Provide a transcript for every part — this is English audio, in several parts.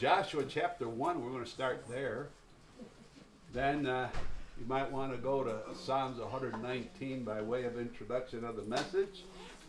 Joshua chapter 1, we're going to start there. Then you might want to go to Psalms 119 by way of introduction of the message.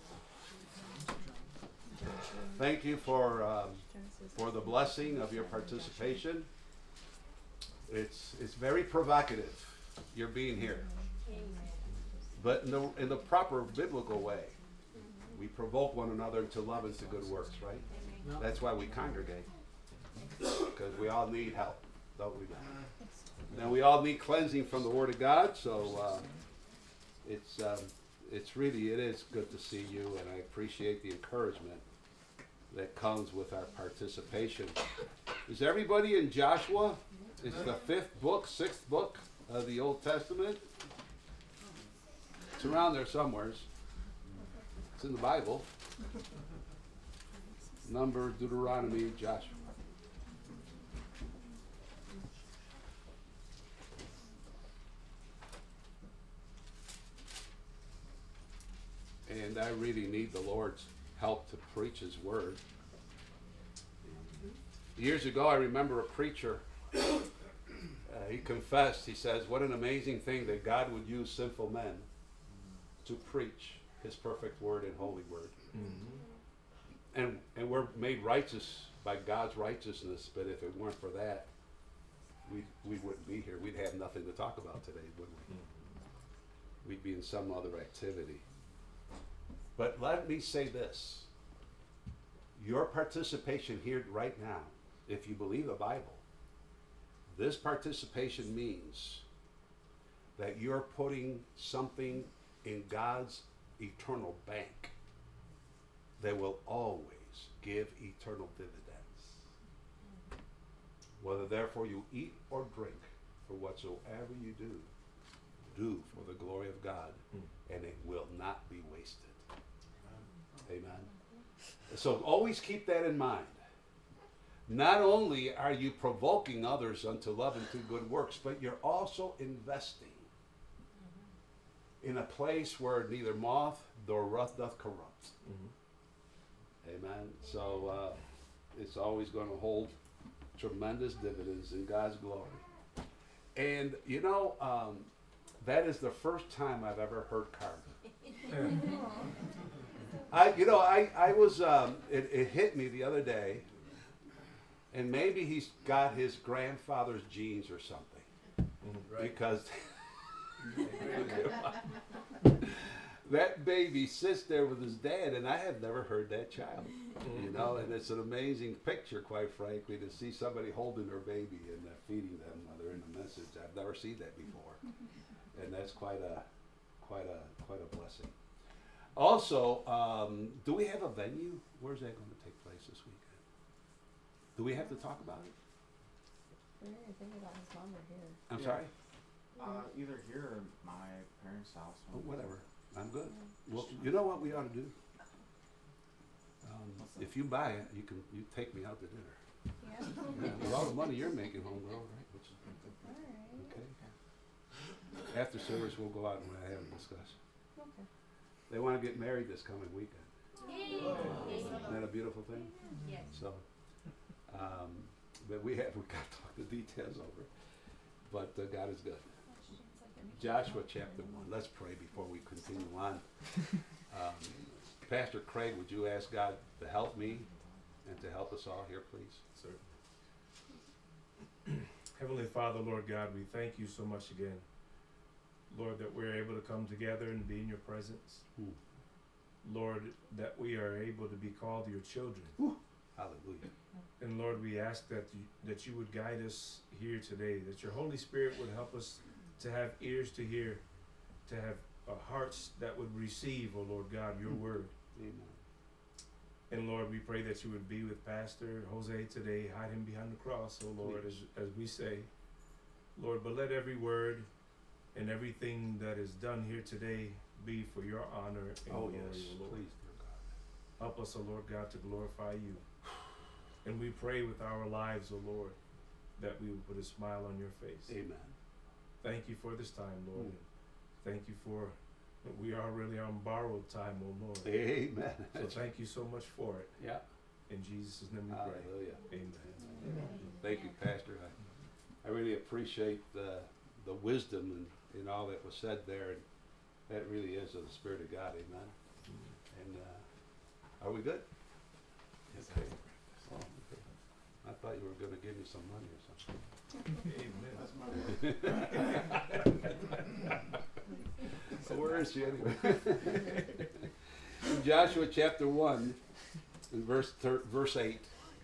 Thank you for the blessing of your participation. It's very provocative, your being here. But in the proper biblical way. We provoke one another to love and to good works, right? That's why we congregate. Because we all need help, don't we? And we all need cleansing from the Word of God. So it is good to see you, and I appreciate the encouragement that comes with our participation. Is everybody in Joshua? It's the sixth book of the Old Testament. It's around there somewhere. It's in the Bible. Numbers, Deuteronomy, Joshua. And I really need the Lord's help to preach His Word. Years ago, I remember a preacher, he confessed, he says, what an amazing thing that God would use sinful men to preach His perfect Word and holy Word. Mm-hmm. And we're made righteous by God's righteousness, but if it weren't for that, we wouldn't be here. We'd have nothing to talk about today, wouldn't we? Mm-hmm. We'd be in some other activity. But let me say this. Your participation here right now, if you believe the Bible, this participation means that you're putting something in God's eternal bank that will always give eternal dividends. Whether therefore you eat or drink, for whatsoever you do for the glory of God, and it will not be wasted. Amen. So always keep that in mind. Not only are you provoking others unto love and to good works, but you're also investing in a place where neither moth nor rust doth corrupt. Mm-hmm. Amen. So it's always going to hold tremendous dividends in God's glory. And that is the first time I've ever heard Carter. It hit me the other day, and maybe he's got his grandfather's genes or something, right? Because that baby sits there with his dad, and I have never heard that child, and it's an amazing picture, quite frankly, to see somebody holding their baby and feeding them while they're in the message. I've never seen that before, and that's quite a blessing. Also, do we have a venue? Where's that going to take place this weekend? Do we have to talk about it? We're thinking about his mom or here. I'm sorry? Either here or my parents' house. Whatever. I'm good. Well, you know what we ought to do? If you buy it, you take me out to dinner. Yeah. With all the money you're making, homegirl, right? All right. Okay. After service, we'll go out and have a discussion. Okay. They want to get married this coming weekend. Isn't that a beautiful thing? Yes. So, but we got to talk the details over. But God is good. Joshua chapter 1. Let's pray before we continue on. Pastor Craig, would you ask God to help me and to help us all here, please? Sir. Heavenly Father, Lord God, we thank you so much again. Lord, that we're able to come together and be in your presence. Lord, that we are able to be called your children. Hallelujah. And Lord, we ask that you would guide us here today, that your Holy Spirit would help us to have ears to hear, to have hearts that would receive, oh Lord God, your word. Amen. And Lord, we pray that you would be with Pastor Jose today, hide him behind the cross, oh Lord, as we say. Lord, but let every word and everything that is done here today be for your honor and glory, yes. O Lord. Please, dear God. Help us, O Lord God, to glorify you. And we pray with our lives, O Lord, that we will put a smile on your face. Amen. Thank you for this time, Lord. Thank you for, we are really on borrowed time, O Lord. Amen. So thank you so much for it. Yeah. In Jesus' name we pray. Hallelujah. Amen. Thank you, Pastor. I really appreciate the wisdom and all that was said there. And that really is of the Spirit of God. Amen. And are we good? Okay. Oh, okay. I thought you were going to give me some money or something. Amen. So where is she anyway? In Joshua chapter 1, in verse 8.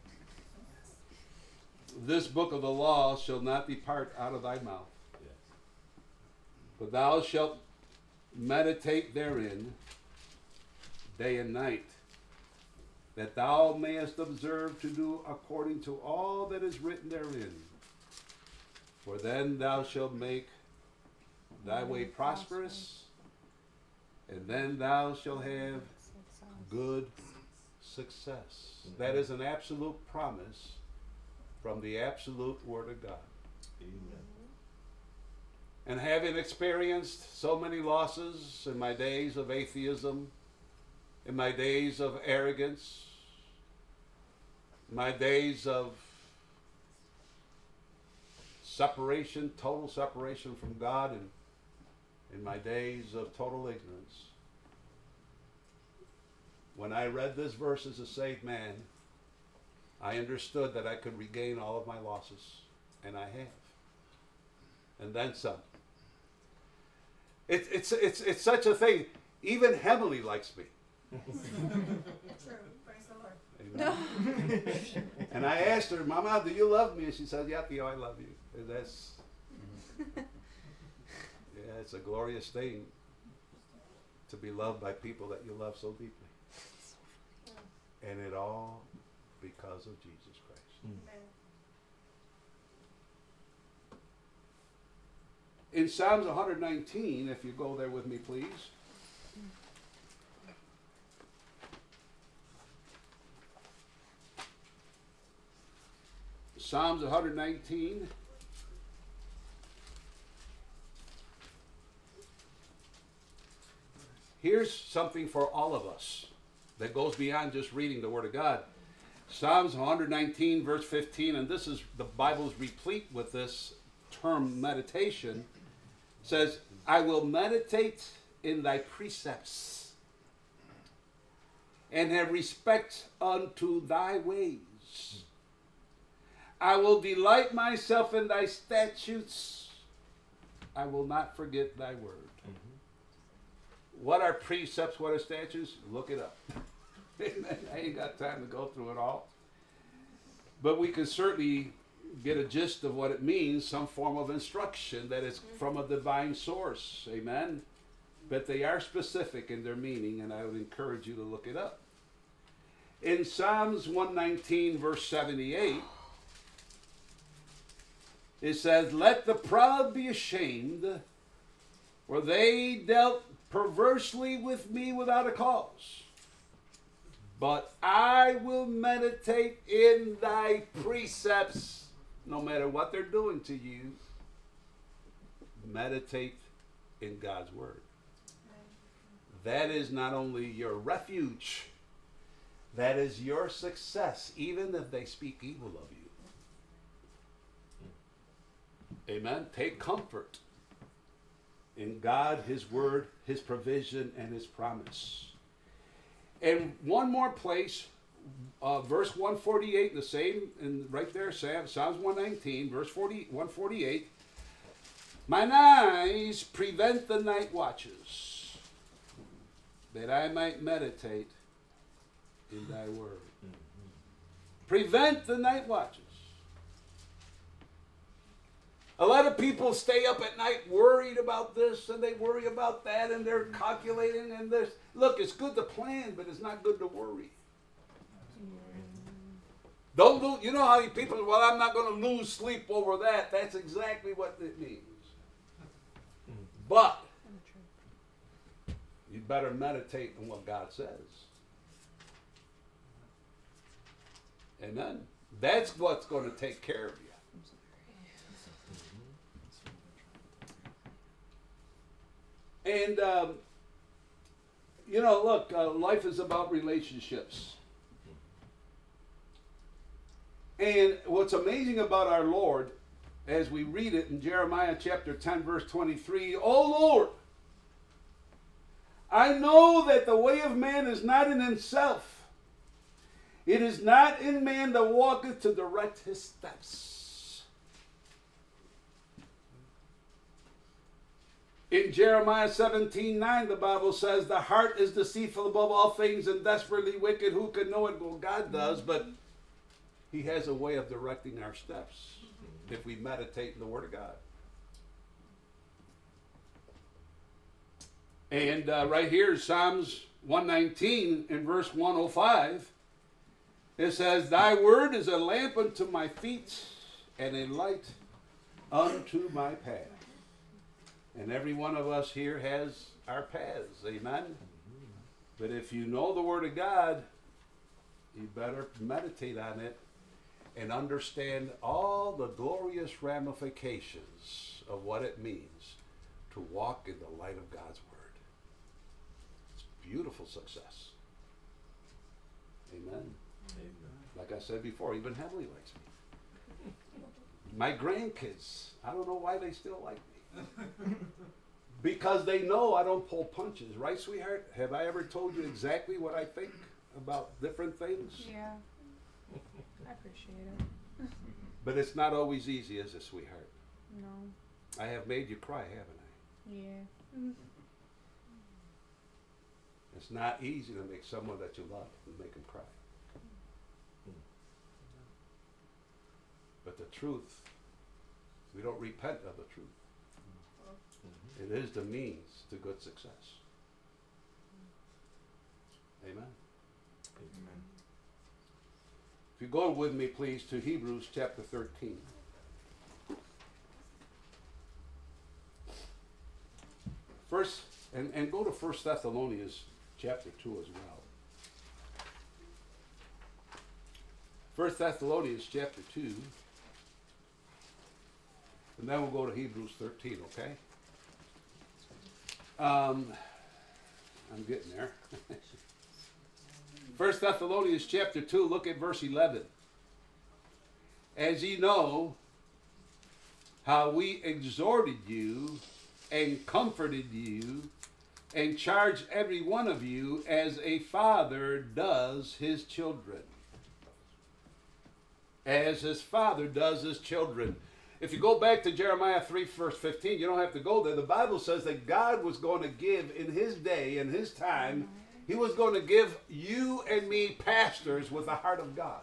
This book of the law shall not depart out of thy mouth, but thou shalt meditate therein day and night, that thou mayest observe to do according to all that is written therein. For then thou shalt make thy way prosperous, and then thou shalt have good success. That is an absolute promise from the absolute Word of God. Amen. And having experienced so many losses in my days of atheism, in my days of arrogance, my days of separation, total separation from God, and in my days of total ignorance, when I read this verse as a saved man, I understood that I could regain all of my losses, and I have. And then some. It's such a thing. Even Hemily likes me. True. Praise the Lord. Amen. And I asked her, Mama, do you love me? And she said, yeah, Theo, I love you. And that's, yeah, it's a glorious thing to be loved by people that you love so deeply. And it all because of Jesus Christ. Amen. In Psalms 119, if you go there with me, please. Psalms 119. Here's something for all of us that goes beyond just reading the Word of God. Psalms 119, verse 15, and this is, the Bible's replete with this term meditation, says, I will meditate in thy precepts and have respect unto thy ways. I will delight myself in thy statutes. I will not forget thy word. What are precepts? What are statutes? Look it up. I ain't got time to go through it all. But we can certainly get a gist of what it means, some form of instruction that is from a divine source. Amen? But they are specific in their meaning, and I would encourage you to look it up. In Psalms 119, verse 78, it says, let the proud be ashamed, for they dealt perversely with me without a cause. But I will meditate in thy precepts. No matter what they're doing to you, meditate in God's word. That is not only your refuge, that is your success, even if they speak evil of you. Amen. Take comfort in God, His word, His provision, and His promise. And one more place, verse 148, the same, and right there, Psalms 119, verse 148. Mine eyes prevent the night watches, that I might meditate in thy word. Prevent the night watches. A lot of people stay up at night worried about this and they worry about that and they're calculating and this. Look, it's good to plan, but it's not good to worry. Don't lose, you know how people, well, I'm not going to lose sleep over that. That's exactly what it means. But you better meditate on what God says. Amen. That's what's going to take care of you. And, you know, look, life is about relationships. And what's amazing about our Lord, as we read it in Jeremiah chapter 10, verse 23, O Lord, I know that the way of man is not in himself. It is not in man that walketh to direct his steps. In Jeremiah 17:9, the Bible says, the heart is deceitful above all things and desperately wicked. Who can know it? Well, God does, but he has a way of directing our steps if we meditate in the Word of God. And right here is Psalms 119 in verse 105. It says, thy word is a lamp unto my feet and a light unto my path. And every one of us here has our paths. Amen? But if you know the Word of God, you better meditate on it and understand all the glorious ramifications of what it means to walk in the light of God's Word. It's beautiful success. Amen. Amen. Like I said before, even Heavenly likes me. My grandkids, I don't know why they still like me. Because they know I don't pull punches. Right, sweetheart? Have I ever told you exactly what I think about different things? Yeah. I appreciate it. But it's not always easy, is it, sweetheart? No. I have made you cry, haven't I? Yeah. It's not easy to make someone that you love and make them cry. But the truth, we don't repent of the truth. It is the means to good success. Amen. Amen. If you go with me, please, to Hebrews chapter 13. First, and go to 1 Thessalonians chapter 2 as well. 1 Thessalonians chapter 2. And then we'll go to Hebrews 13, okay? I'm getting there. 1 Thessalonians chapter 2, look at verse 11. As ye know how we exhorted you and comforted you and charged every one of you as a father does his children. As his father does his children. If you go back to Jeremiah 3, verse 15, you don't have to go there. The Bible says that God was going to give in his day, in his time, he was going to give you and me pastors with the heart of God.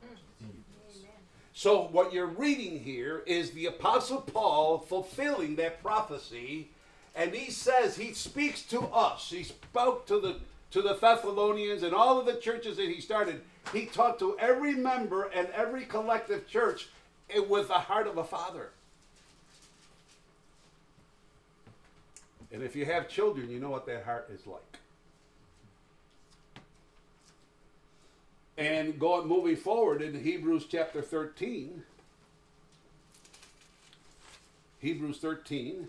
So what you're reading here is the Apostle Paul fulfilling that prophecy, and he says, he speaks to us. He spoke to the Thessalonians and all of the churches that he started. He talked to every member and every collective church with the heart of a father. And if you have children, you know what that heart is like. And moving forward in Hebrews chapter 13. Hebrews 13.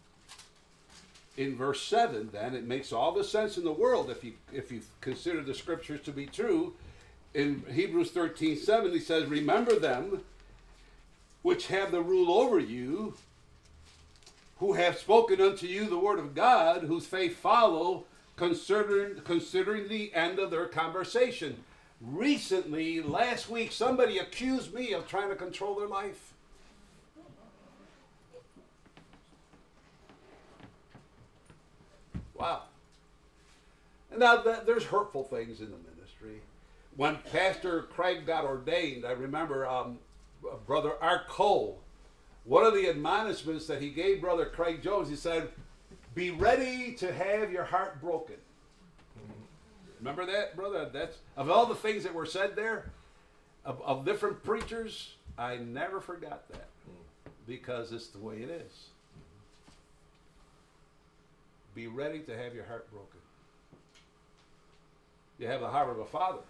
In verse 7, then, it makes all the sense in the world if you consider the scriptures to be true. In Hebrews 13:7, he says, remember them which have the rule over you, who have spoken unto you the word of God, whose faith follow, considering the end of their conversation. Recently, last week, somebody accused me of trying to control their life. Wow. Now, there's hurtful things in the ministry. When Pastor Craig got ordained, I remember Brother Art Cole, one of the admonishments that he gave Brother Craig Jones, he said, be ready to have your heart broken. Remember that, brother? That's of all the things that were said there, of different preachers, I never forgot that, because it's the way it is. Be ready to have your heart broken. You have the heart of a father.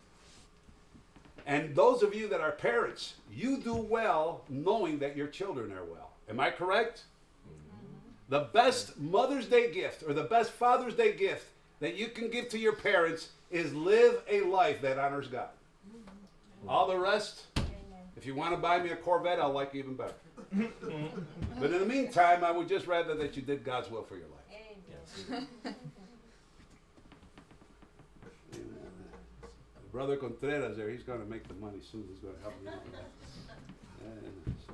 And those of you that are parents, you do well knowing that your children are well. Am I correct? Mm-hmm. The best Mother's Day gift or the best Father's Day gift that you can give to your parents is live a life that honors God. Mm-hmm. All the rest, If you want to buy me a Corvette, I'll like you even better. But in the meantime, I would just rather that you did God's will for your life. Amen. Yes. Brother Contreras there, he's going to make the money soon. He's going to help me with that. And so,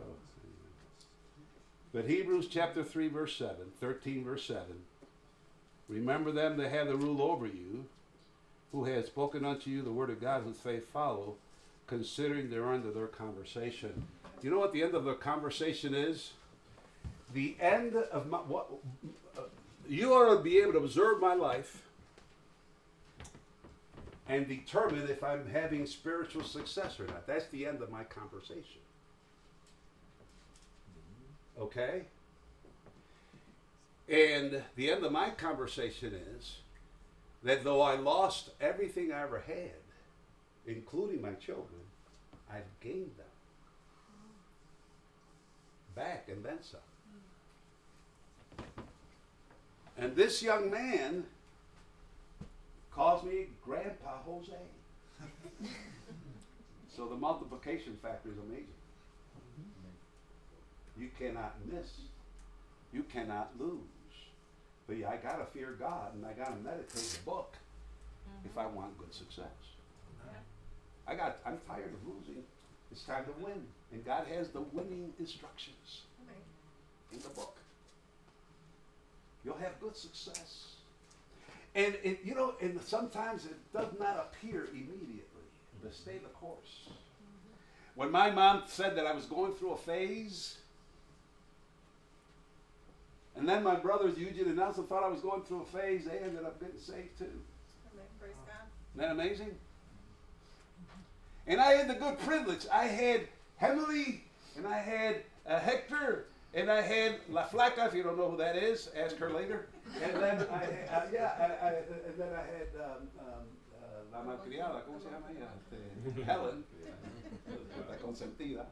but Hebrews chapter 3, verse 7, 13, verse 7. Remember them that have the rule over you, who had spoken unto you the word of God, whose faith follow, considering they're under their conversation. You know what the end of the conversation is? The end of my, you ought to be able to observe my life and determine if I'm having spiritual success or not. That's the end of my conversation. Okay? And the end of my conversation is that though I lost everything I ever had, including my children, I've gained them back and then some. And this young man calls me Grandpa Jose. So the multiplication factor is amazing. You cannot miss. You cannot lose. But yeah, I gotta fear God and I gotta meditate the book if I want good success. I'm tired of losing. It's time to win. And God has the winning instructions in the book. You'll have good success. And and sometimes it does not appear immediately. But stay the course. When my mom said that I was going through a phase, and then my brothers Eugene and Nelson thought I was going through a phase, they ended up getting saved too. Amen. Praise God. Isn't that amazing? And I had the good privilege. I had Emily, and I had Hector, and I had La Flaca, if you don't know who that is, ask her later. And then I had La Malcriada, ¿cómo se llama ella? Helen, La Consentida.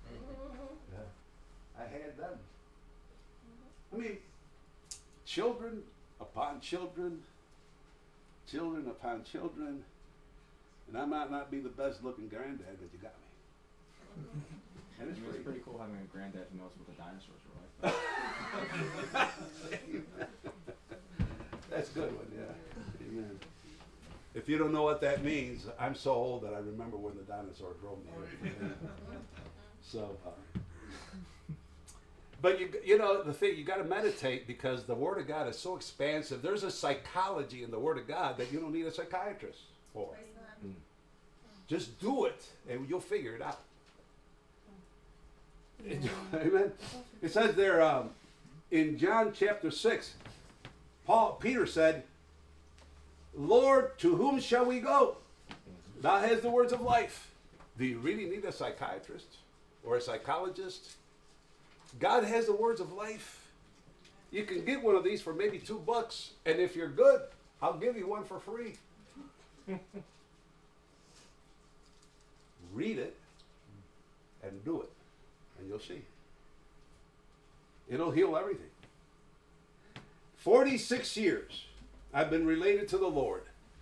I had them. I mean, children upon children, children upon children, and I might not be the best looking granddad, but you got me. And it's pretty cool having a granddad who knows what the dinosaurs are like. That's a good one, yeah. Amen. If you don't know what that means, I'm so old that I remember when the dinosaurs roamed the earth. So, but you know the thing, you got to meditate because the Word of God is so expansive. There's a psychology in the Word of God that you don't need a psychiatrist for. Praise God. Just do it, and you'll figure it out. Amen. It says there in John chapter 6, Peter said, Lord, to whom shall we go? Thou hast the words of life. Do you really need a psychiatrist or a psychologist? God has the words of life. You can get one of these for maybe $2, and if you're good, I'll give you one for free. Read it and do it, and you'll see. It'll heal everything. 46 years I've been related to the Lord.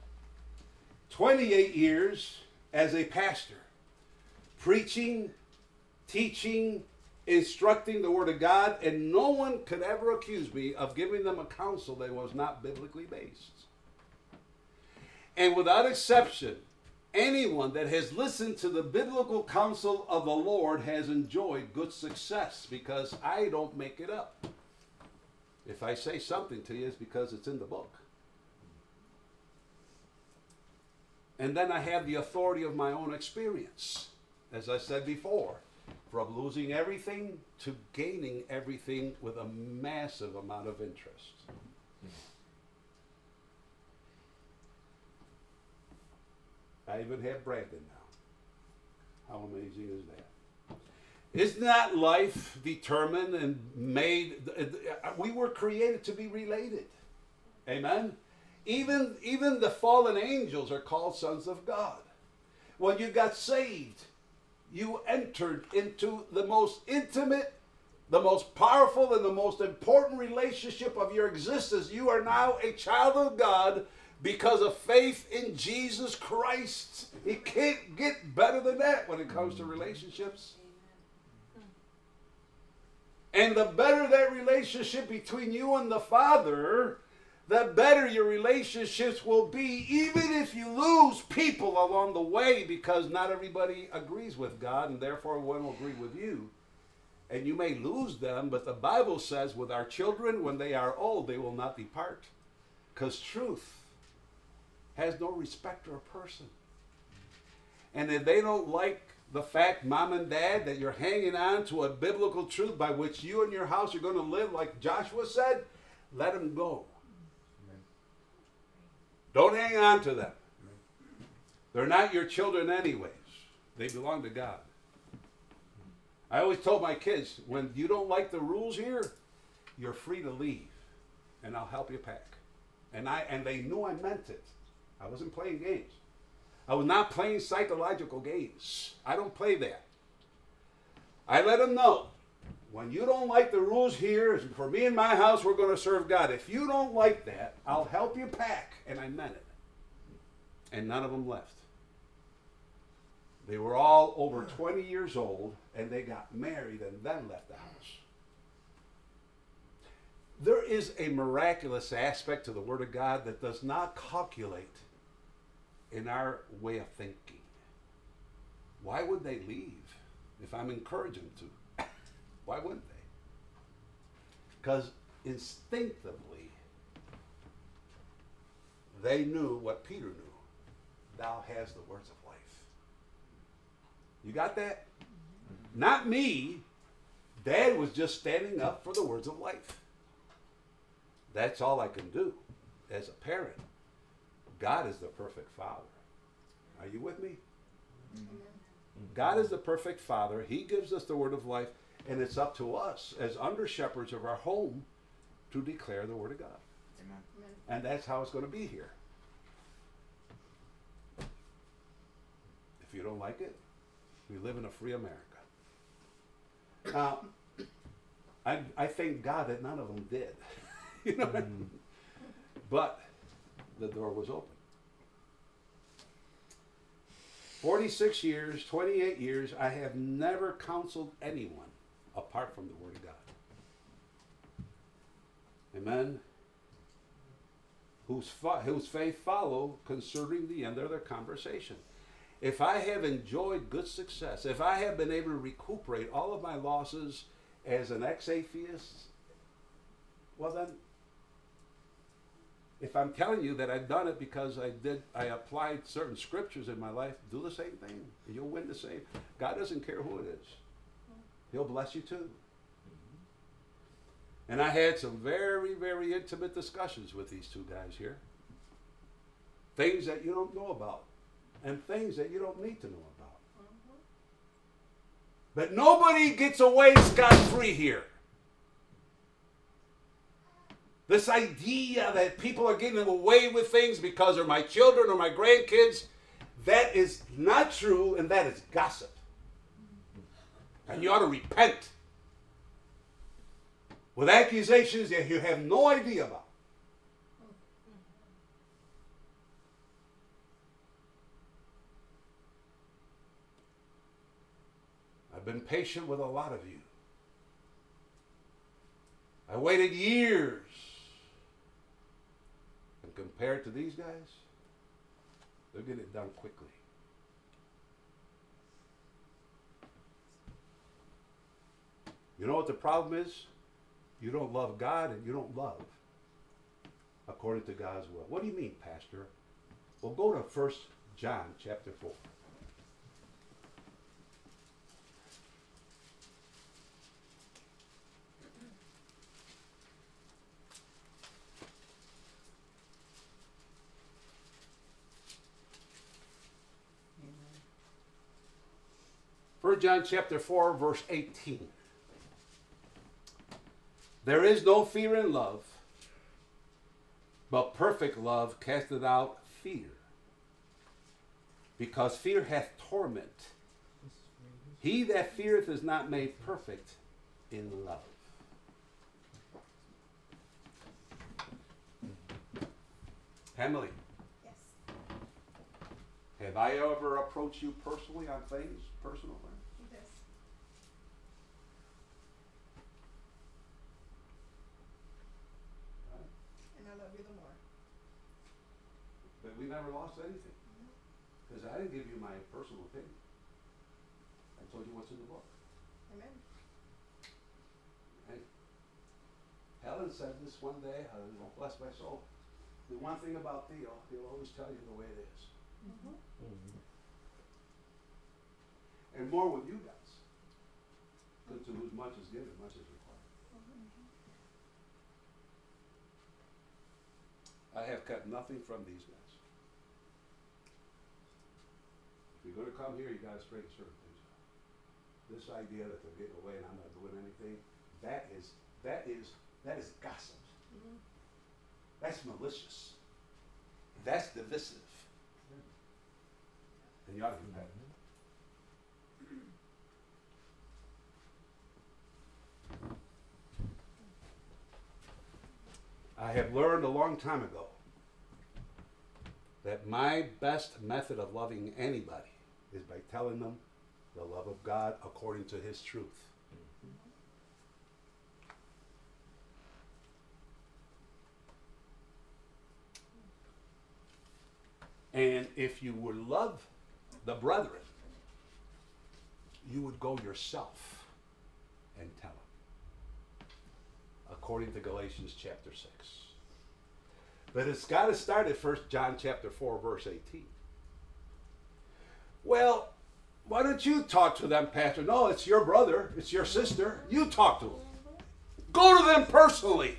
28 years as a pastor, preaching, teaching, instructing the Word of God, and no one could ever accuse me of giving them a counsel that was not biblically based. And without exception, anyone that has listened to the biblical counsel of the Lord has enjoyed good success because I don't make it up. If I say something to you, it's because it's in the book. And then I have the authority of my own experience. As I said before, from losing everything to gaining everything with a massive amount of interest. I even have Brandon now. How amazing is that? Isn't that life determined and made? We were created to be related. Amen? Even the fallen angels are called sons of God. When you got saved, you entered into the most intimate, the most powerful, and the most important relationship of your existence. You are now a child of God because of faith in Jesus Christ. It can't get better than that when it comes to relationships. And the better that relationship between you and the Father, the better your relationships will be, even if you lose people along the way, because not everybody agrees with God and therefore one will agree with you. And you may lose them, but the Bible says with our children, when they are old, they will not depart. Because truth has no respect to a person. And if they don't like the fact, mom and dad, that you're hanging on to a biblical truth by which you and your house are going to live, like Joshua said, let them go. Amen. Don't hang on to them. They're not your children anyways. They belong to God. I always told my kids, when you don't like the rules here, you're free to leave, and I'll help you pack. And they knew I meant it. I wasn't playing games. I was not playing psychological games. I don't play that. I let them know, when you don't like the rules here, for me and my house, we're going to serve God. If you don't like that, I'll help you pack. And I meant it. And none of them left. They were all over 20 years old, and they got married and then left the house. There is a miraculous aspect to the Word of God that does not calculate in our way of thinking. Why would they leave if I'm encouraging them to? Why wouldn't they? Because instinctively, they knew what Peter knew. Thou hast the words of life. You got that? Not me. Dad was just standing up for the words of life. That's all I can do as a parent. God is the perfect Father. Are you with me? God is the perfect Father. He gives us the word of life, and it's up to us as under shepherds of our home to declare the word of God. Amen. And that's how it's going to be here. If you don't like it, we live in a free America. Now, I thank God that none of them did. You know what I mean? But the door was open. 46 years, 28 years, I have never counseled anyone apart from the Word of God. Amen? Whose faith follow concerning the end of their conversation. If I have enjoyed good success, if I have been able to recuperate all of my losses as an ex-atheist, well then, if I'm telling you that I've done it because I applied certain scriptures in my life, do the same thing. You'll win the same. God doesn't care who it is. He'll bless you too. And I had some very, very intimate discussions with these two guys here. Things that you don't know about. And things that you don't need to know about. But nobody gets away scot-free here. This idea that people are getting away with things because they're my children or my grandkids, that is not true, and that is gossip. And you ought to repent with accusations that you have no idea about. I've been patient with a lot of you. I waited years. And compared to these guys, they're getting it done quickly. You know what the problem is? You don't love God and you don't love according to God's will. What do you mean, Pastor? Well, go to 1 John chapter 4. John chapter 4, verse 18. There is no fear in love, but perfect love casteth out fear, because fear hath torment. He that feareth is not made perfect in love. Emily, Have I ever approached you personally on things, personal things? Yes. Right? And I love you the more. But we never lost anything. Because I didn't give you my personal opinion. I told you what's in the book. Amen. Right? Helen said this one day, bless my soul. The one thing about Theo, he'll always tell you the way it is. And more with you guys. Because to whose much is given, much is required. I have cut nothing from these guys. If you're going to come here, you got to straighten certain things out. This idea that they're getting away and I'm not doing anything, that is gossip. That's malicious. That's divisive. And you ought to do that. I have learned a long time ago that my best method of loving anybody is by telling them the love of God according to His truth. And if you would love the brethren, you would go yourself and tell them, according to Galatians chapter 6. But it's got to start at 1 John chapter 4, verse 18. Well, why don't you talk to them, Pastor? No, it's your brother, it's your sister. You talk to them. Go to them personally.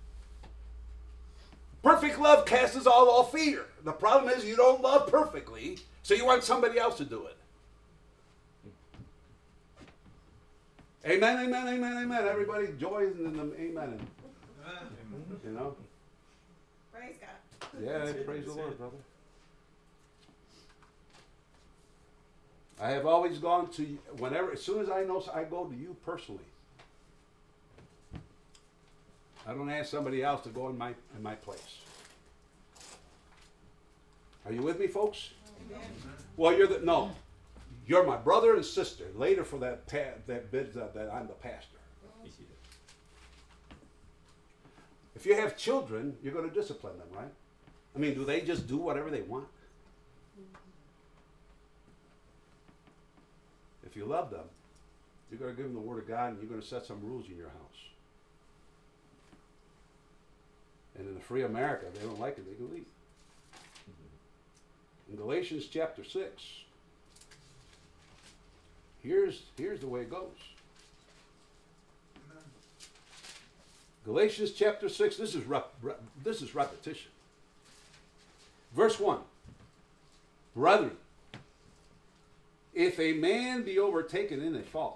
Perfect love casts all fear. The problem is you don't love perfectly, so you want somebody else to do it. Amen, amen, amen, amen. Everybody joins in the amen. You know? Praise God. Yeah, praise the Lord, brother. I have always gone to, as soon as I know, I go to you personally. I don't ask somebody else to go in my place. Are you with me, folks? Amen. Well, you're my brother and sister. Later for that bid that I'm the pastor. If you have children, you're going to discipline them, right? I mean, do they just do whatever they want? If you love them, you're going to give them the Word of God and you're going to set some rules in your house. And in the free America, if they don't like it, they can leave. In Galatians chapter 6, here's the way it goes. Galatians chapter 6, this is repetition. Verse 1. Brethren, if a man be overtaken in a fault,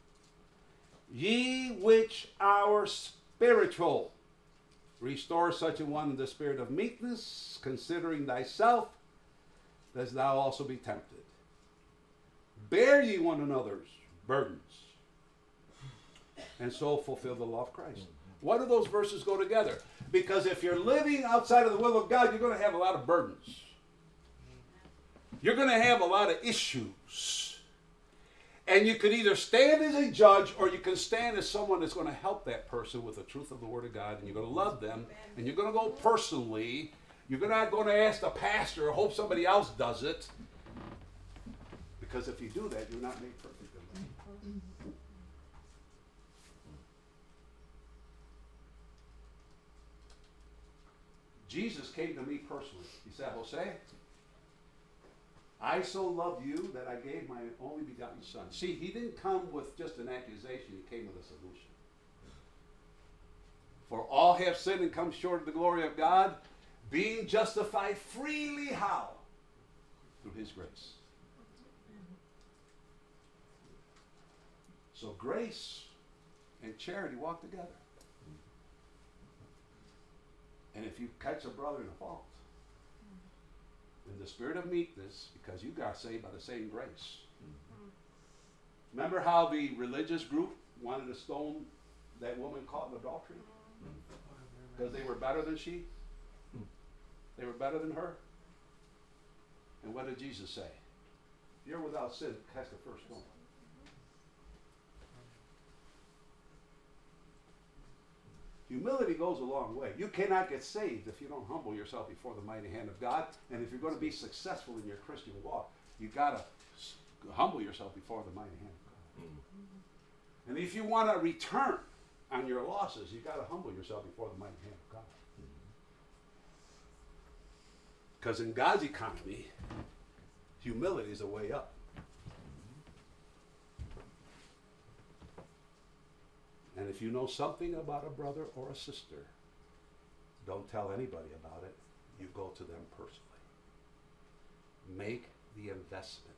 ye which are spiritual, restore such a one in the spirit of meekness, considering thyself, lest thou also be tempted. Bear ye one another's burdens, and so fulfill the law of Christ. Why do those verses go together? Because if you're living outside of the will of God, you're going to have a lot of burdens. You're going to have a lot of issues. And you could either stand as a judge or you can stand as someone that's going to help that person with the truth of the Word of God, and you're going to love them, and you're going to go personally. You're not going to ask the pastor or hope somebody else does it. Because if you do that, you're not made perfect in love. Jesus came to me personally. He said, Jose, I so loved you that I gave my only begotten son. See, he didn't come with just an accusation. He came with a solution. For all have sinned and come short of the glory of God, being justified freely how? Through his grace. So grace and charity walk together. And if you catch a brother in a fault, in the spirit of meekness, because you got saved by the same grace. Remember how the religious group wanted to stone that woman caught in adultery? Because they were better than she? They were better than her? And what did Jesus say? You're without sin, cast the first stone. Humility goes a long way. You cannot get saved if you don't humble yourself before the mighty hand of God. And if you're going to be successful in your Christian walk, you got to humble yourself before the mighty hand of God. And if you want to return on your losses, you got to humble yourself before the mighty hand of God. Because in God's economy, humility is a way up. And if you know something about a brother or a sister, don't tell anybody about it. You go to them personally. Make the investment.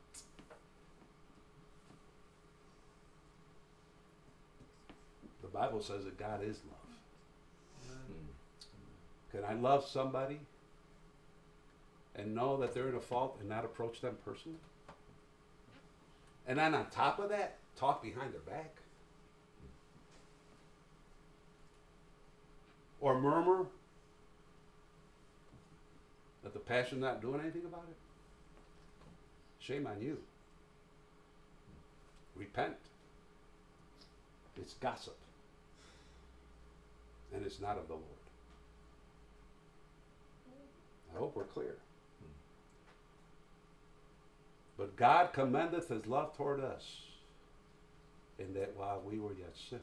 The Bible says that God is love. Can I love somebody and know that they're in a fault and not approach them personally? And then on top of that, talk behind their back? Or murmur that the pastor's not doing anything about it? Shame on you. Repent. It's gossip. And it's not of the Lord. I hope we're clear. But God commendeth his love toward us, in that while we were yet sinners,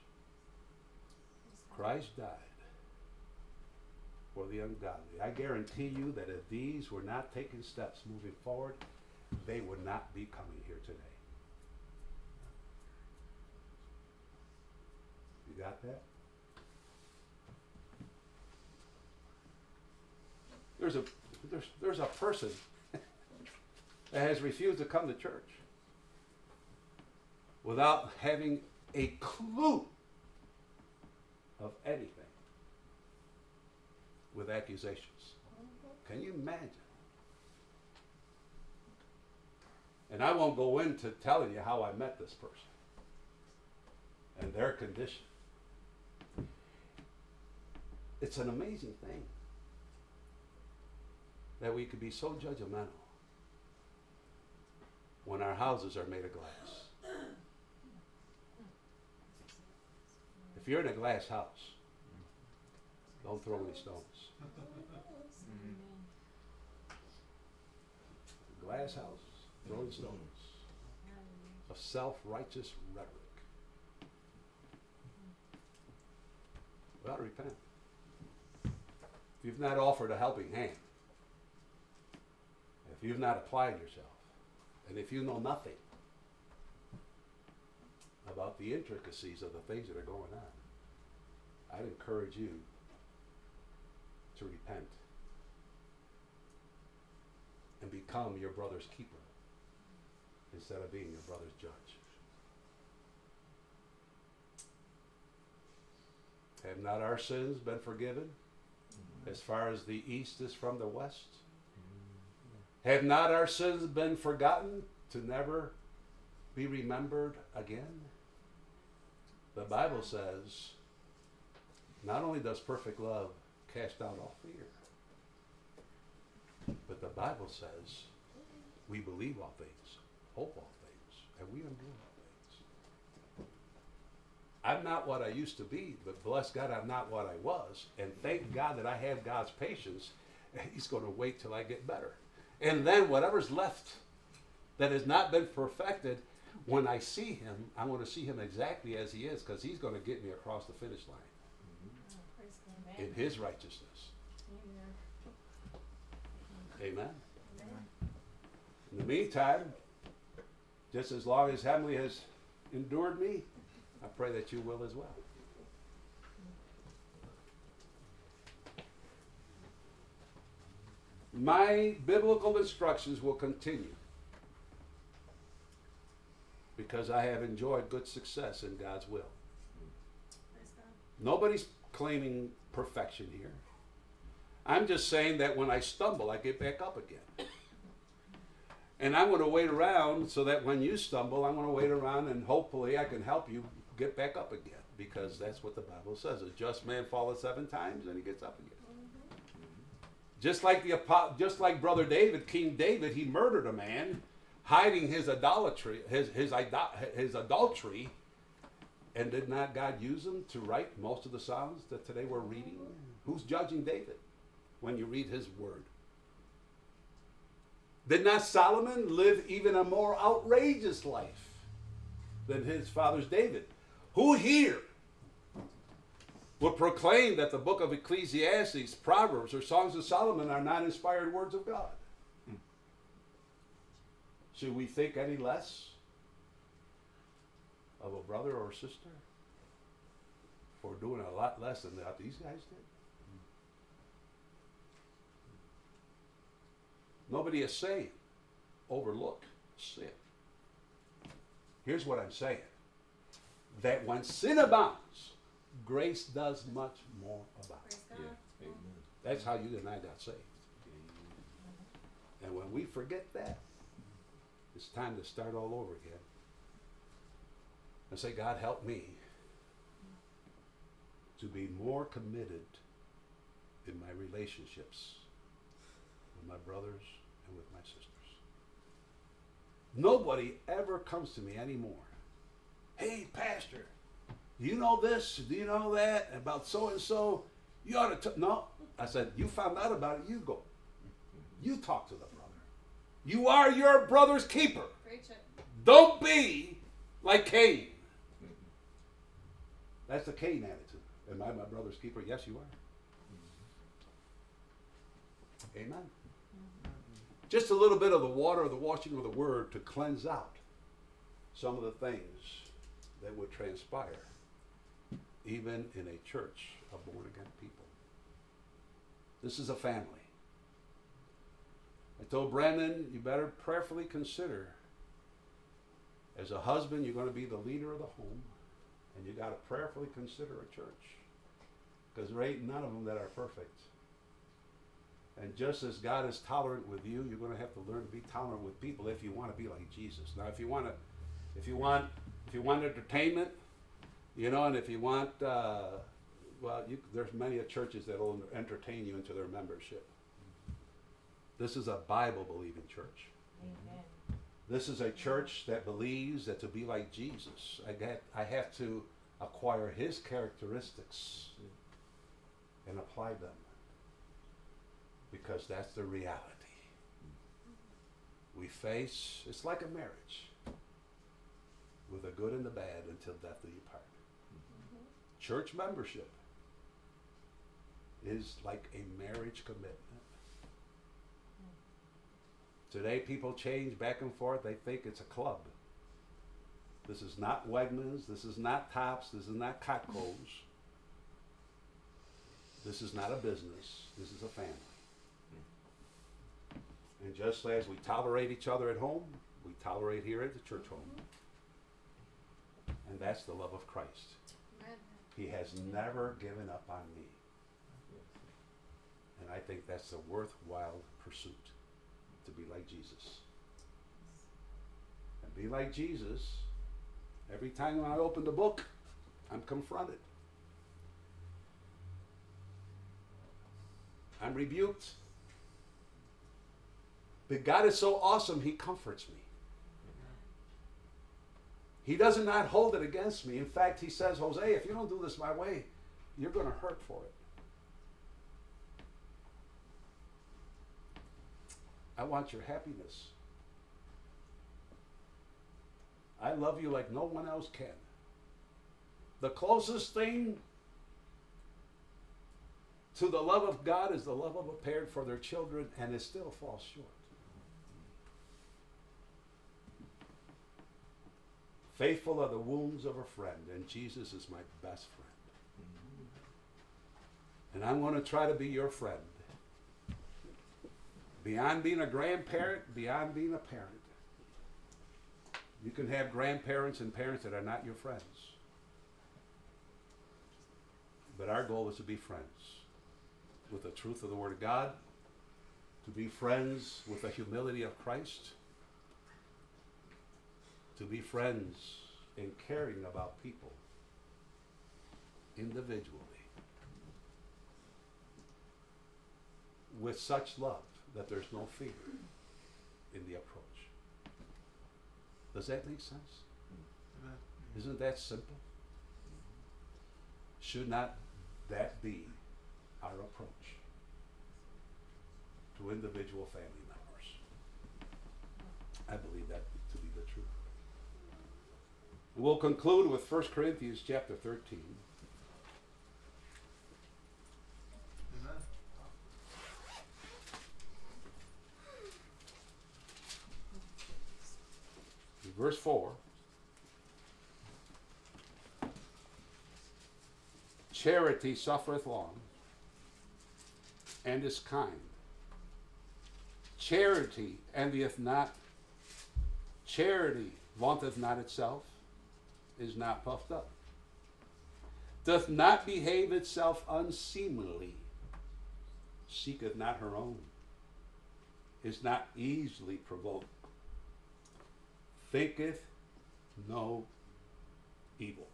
Christ died for the ungodly. I guarantee you that if these were not taking steps moving forward, they would not be coming here today. You got that? There's a person that has refused to come to church without having a clue of anything, with accusations. Can you imagine? And I won't go into telling you how I met this person and their condition. It's an amazing thing that we could be so judgmental when our houses are made of glass. If you're in a glass house, don't throw any stones. Glass houses, throwing stones of self-righteous rhetoric. We ought to repent. If you've not offered a helping hand, if you've not applied yourself, and if you know nothing about the intricacies of the things that are going on, I'd encourage you to repent and become your brother's keeper instead of being your brother's judge. Have not our sins been forgiven as far as the east is from the west? Have not our sins been forgotten to never be remembered again? The Bible says, not only does perfect love cast out all fear, but the Bible says we believe all things, hope all things, and we endure all things. I'm not what I used to be, but bless God, I'm not what I was. And thank God that I have God's patience. He's going to wait till I get better. And then whatever's left that has not been perfected, when I see him, I want to see him exactly as he is, because he's going to get me across the finish line in his righteousness. Amen. In the meantime, just as long as Hemley has endured me, I pray that you will as well. My biblical instructions will continue because I have enjoyed good success in God's will. Nobody's claiming perfection here. I'm just saying that when I stumble, I get back up again. And I'm going to wait around so that when you stumble, I'm going to wait around and hopefully I can help you get back up again, because that's what the Bible says. A just man falleth 7 times and he gets up again. Just like brother David, King David, he murdered a man, hiding his adultery, his adultery, and did not God use him to write most of the Psalms that today we're reading? Who's judging David when you read his word? Did not Solomon live even a more outrageous life than his father's David? Who here would proclaim that the book of Ecclesiastes, Proverbs, or Songs of Solomon are not inspired words of God? Should we think any less of a brother or sister for doing a lot less than that these guys did? Nobody is saying overlook sin. Here's what I'm saying. That when sin abounds, grace does much more abound. Praise God. Yeah. Amen. That's how you and I got saved. And when we forget that, it's time to start all over again. And say, God, help me to be more committed in my relationships with my brothers and with my sisters. Nobody ever comes to me anymore. Hey, Pastor, do you know this? Do you know that about so and so? You ought to. No, I said, you found out about it. You go. You talk to the brother. You are your brother's keeper. Preach it. Don't be like Cain. That's the Cain attitude. Am I my brother's keeper? Yes, you are. Amen. Just a little bit of the water of the washing of the word to cleanse out some of the things that would transpire even in a church of born again people. This is a family. I told Brandon, you better prayerfully consider, as a husband, you're going to be the leader of the home, and you got to prayerfully consider a church, because there ain't none of them that are perfect. And just as God is tolerant with you, you're going to have to learn to be tolerant with people if you want to be like Jesus. Now, if you want entertainment, you know, and if you want, there's many churches that will entertain you into their membership. This is a Bible-believing church. Amen. This is a church that believes that to be like Jesus, I have to acquire his characteristics and apply them, because that's the reality. We face, it's like a marriage, with the good and the bad until death do you part. Church membership is like a marriage commitment. Today people change back and forth. They think it's a club. This is not Wegmans. This is not Tops. This is not Costco's. This is not a business. This is a family. And just as we tolerate each other at home, we tolerate here at the church home. And that's the love of Christ. Amen. He has never given up on me. And I think that's a worthwhile pursuit, to be like Jesus. And be like Jesus, every time when I open the book, I'm confronted. I'm rebuked. But God is so awesome, he comforts me. He does not hold it against me. In fact, he says, Jose, if you don't do this my way, you're going to hurt for it. I want your happiness. I love you like no one else can. The closest thing to the love of God is the love of a parent for their children, and it still falls short. Faithful are the wounds of a friend, and Jesus is my best friend. And I'm going to try to be your friend. Beyond being a grandparent, beyond being a parent. You can have grandparents and parents that are not your friends. But our goal is to be friends with the truth of the Word of God, to be friends with the humility of Christ, to be friends in caring about people individually. with such love that there's no fear in the approach. Does that make sense? Isn't that simple? Should not that be our approach to individual family members? I believe that to be the truth. We'll conclude with 1 Corinthians chapter 13. Verse 4. Charity suffereth long, and is kind. Charity envieth not. Charity vaunteth not itself, is not puffed up, doth not behave itself unseemly, seeketh not her own, is not easily provoked, thinketh no evil.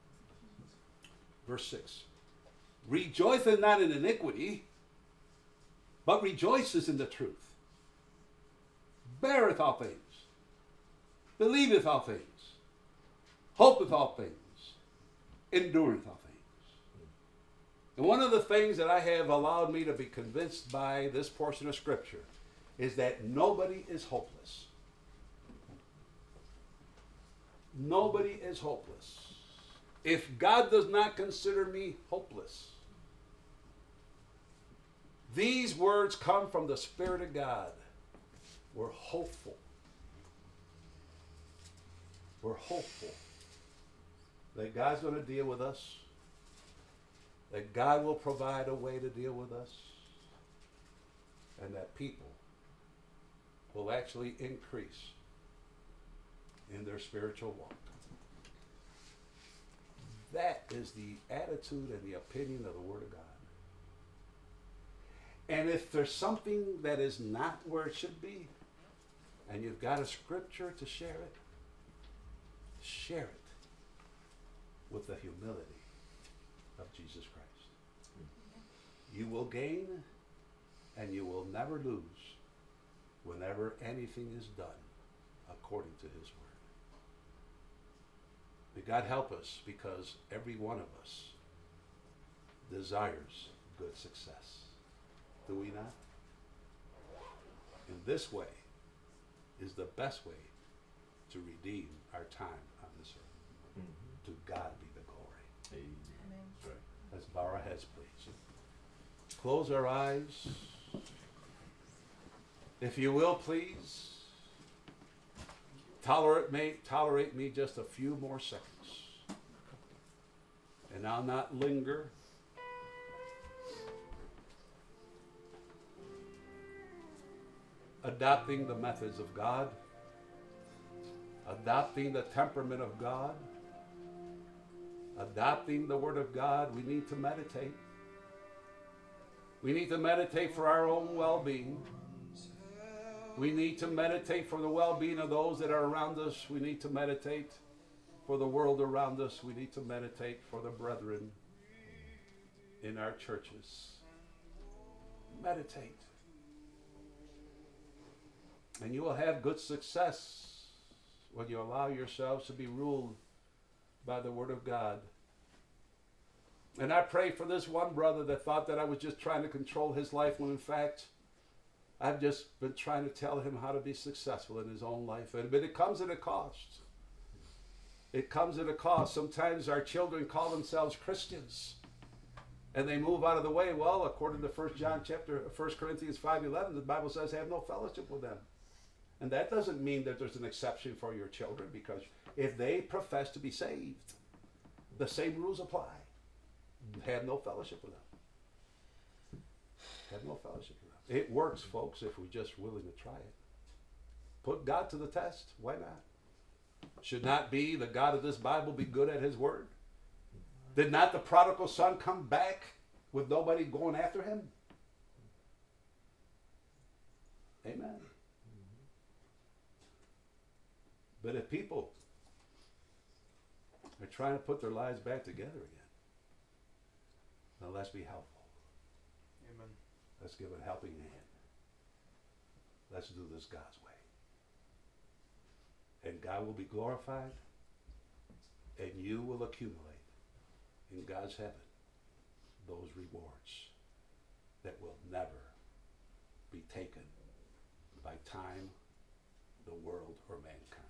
Verse 6. Rejoiceth not in iniquity, but rejoices in the truth. Beareth all things, believeth all things, hopeth all things, endureth all things. And one of the things that I have allowed me to be convinced by this portion of Scripture is that nobody is hopeless. Nobody is hopeless. If God does not consider me hopeless, these words come from the Spirit of God. We're hopeful. We're hopeful that God's going to deal with us, that God will provide a way to deal with us, and that people will actually increase in their spiritual walk. That is the attitude and the opinion of the Word of God. And if there's something that is not where it should be, and you've got a scripture to share it with the humility of Jesus Christ. You will gain and you will never lose whenever anything is done according to His word. May God help us, because every one of us desires good success. Do we not? And this way is the best way to redeem our time on this earth. To God be the glory. Amen. That's right. Let's bow our heads, please. Close our eyes. If you will, please, tolerate me just a few more seconds. And I'll not linger. Adopting the methods of God, adopting the temperament of God, adopting the Word of God, we need to meditate. We need to meditate for our own well-being. We need to meditate for the well-being of those that are around us. We need to meditate for the world around us. We need to meditate for the brethren in our churches. Meditate. And you will have good success when you allow yourselves to be ruled by the Word of God. And I pray for this one brother that thought that I was just trying to control his life, when in fact, I've just been trying to tell him how to be successful in his own life. But it comes at a cost. It comes at a cost. Sometimes our children call themselves Christians, and they move out of the way. Well, according to 1 Corinthians 5:11, the Bible says, have no fellowship with them. And that doesn't mean that there's an exception for your children, because if they profess to be saved, the same rules apply. Have no fellowship with them. Have no fellowship with them. It works, folks, if we're just willing to try it. Put God to the test. Why not? Should not be the God of this Bible be good at His word? Did not the prodigal son come back with nobody going after him? Amen. But if people are trying to put their lives back together again, now let's be helpful. Amen. Let's give a helping hand. Let's do this God's way. And God will be glorified, and you will accumulate in God's heaven those rewards that will never be taken by time, the world, or mankind.